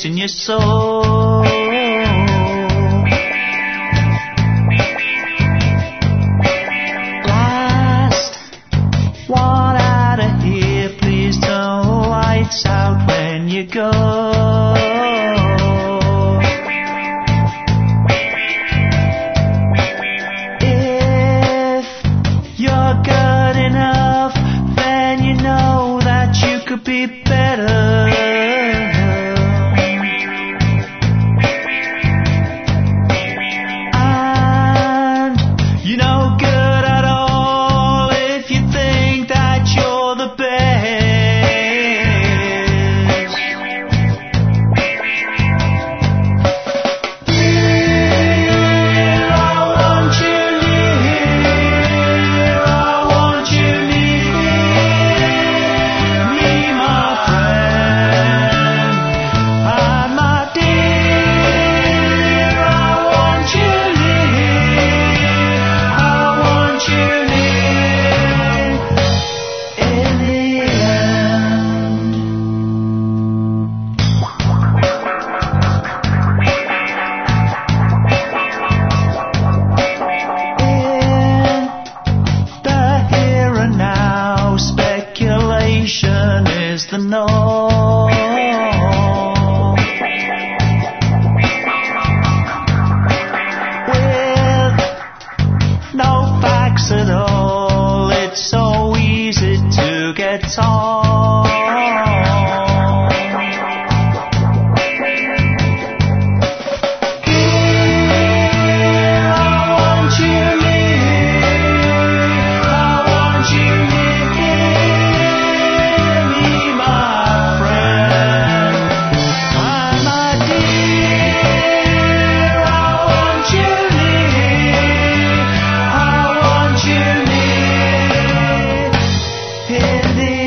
in your soul. Last one out of here, please turn the lights out when you go. If you're good enough, then you know that you could be better. And you're no good at all if you think that you're the best. Here, I want you near, I want you near me, my friend, and my dear. I want you near, I want you near in the end. In the here and now, speculation is the norm. With no facts at all, it's so easy to get on. Here, I want you near, I want you near me, my friend, and my dear. I want you near, I want you near in the